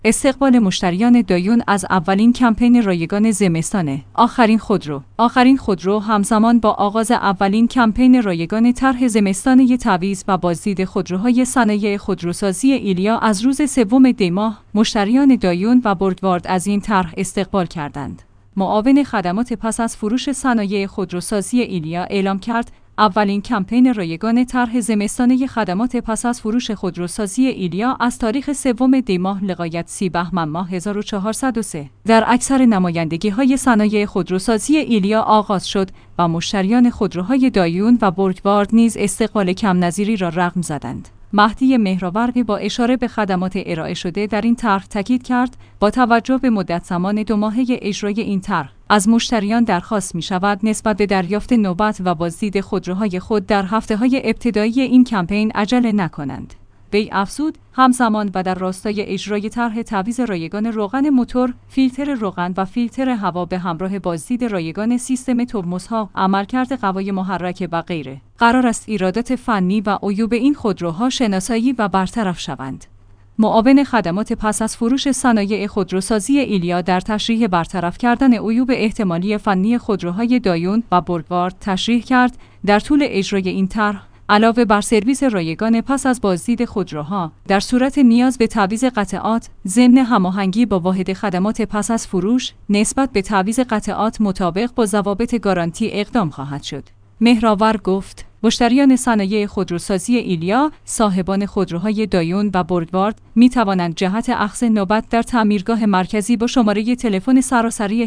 استقبال مشتریان دایون از اولین کمپین رایگان زمستان آخرین خودرو همزمان با آغاز اولین کمپین رایگان طرح زمستانه تعویض و بازدید خودروهای صنایع خودروسازی ایلیا از روز 3 دی ماه مشتریان دایون و بردوارد از این طرح استقبال کردند. معاون خدمات پس از فروش صنایع خودروسازی ایلیا اعلام کرد اولین کمپین رایگان طرح زمستانه خدمات پس از فروش خودروسازی ایلیا از تاریخ 3 دی ماه لغایت 30 بهمن ماه 1403 در اکثر نمایندگی‌های صنایع خودروسازی ایلیا آغاز شد و مشتریان خودروهای دایون و بردوارد نیز استقبال کم‌نظیری را رقم زدند. مهدی مهرآور با اشاره به خدمات ارائه شده در این طرح تاکید کرد با توجه به مدت زمان 2 ماهه اجرای این طرح از مشتریان درخواست می‌شود نسبت به دریافت نوبت و بازدید خودروهای خود در هفته‌های ابتدایی این کمپین عجله نکنند. وی افزود همزمان و در راستای اجرای طرح تعویض رایگان روغن موتور، فیلتر روغن و فیلتر هوا به همراه بازدید رایگان سیستم ترمزها، عملکرد قوای محرک و غیره، قرار است ایرادات فنی و عیوب این خودروها شناسایی و برطرف شوند. معاون خدمات پس از فروش صنایع خودروسازی ایلیا در تشریح برطرف کردن عیوب احتمالی فنی خودروهای دایون و بردوارد تشریح کرد در طول اجرای این طرح علاوه بر سرویس رایگان پس از بازدید خودروها، در صورت نیاز به تعویض قطعات ضمن هماهنگی با واحد خدمات پس از فروش نسبت به تعویض قطعات مطابق با ضوابط گارانتی اقدام خواهد شد. مهرآور گفت مشتریان صنایع خودروسازی ایلیا، صاحبان خودروهای دایون و بردوارد می توانند جهت اخذ نوبت در تعمیرگاه مرکزی با شماره تلفن سراسری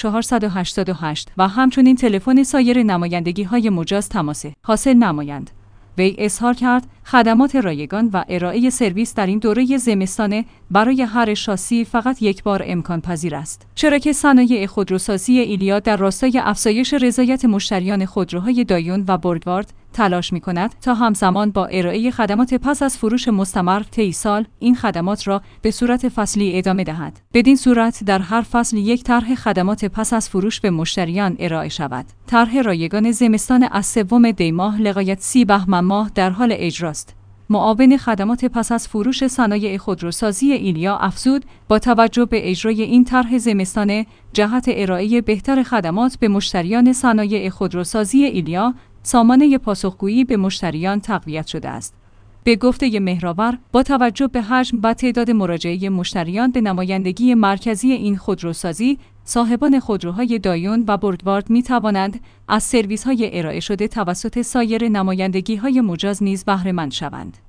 1488 و همچنین تلفن سایر نمایندگی‌های مجاز تماس حاصل نمایند. وی اظهار کرد خدمات رایگان و ارائه سرویس در این دوره زمستانه برای هر شاسی فقط یک بار امکان پذیر است، چرا که صنایع خودروسازی ایلیا در راستای افزایش رضایت مشتریان خودروهای دایون و بردوارد تلاش می‌کند تا همزمان با ارائه خدمات پس از فروش مستمر طی سال این خدمات را به صورت فصلی ادامه دهد. بدین صورت در هر فصل یک طرح خدمات پس از فروش به مشتریان ارائه شود. طرح رایگان زمستان از 3 دی ماه لغایت 30 بهمن ماه در حال اجراست. معاون خدمات پس از فروش صنایع خودروسازی ایلیا افزود با توجه به اجرای این طرح زمستانه جهت ارائه بهتر خدمات به مشتریان صنایع خودروسازی ایلیا سامانه پاسخگویی به مشتریان تقویت شده است. به گفته مهرآور با توجه به حجم و تعداد مراجعه مشتریان به نمایندگی مرکزی این خودروسازی، صاحبان خودروهای دایون و بردوارد می توانند از سرویس‌های ارائه شده توسط سایر نمایندگی‌های مجاز نیز بهره مند شوند.